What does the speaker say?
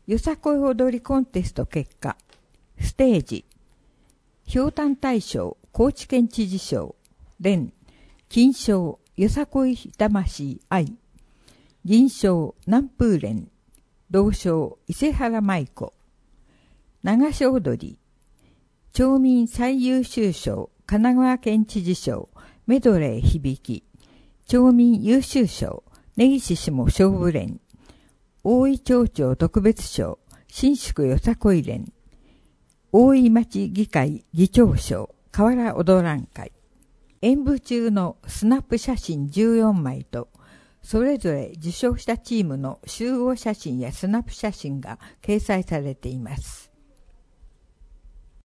よさこい踊りコンテスト結果、ステージ、ひょうたん大賞、高知県知事賞、連、金賞、よさこい魂愛、銀賞、南風連、銅賞、伊勢原舞子、流し踊り、町民最優秀賞、神奈川県知事賞、メドレー響き、町民優秀賞、根岸下勝負連、大井町長特別賞、新宿よさこい連、大井町議会議長賞、河原踊らん会、演舞中のスナップ写真14枚と、それぞれ受賞したチームの集合写真やスナップ写真が掲載されています。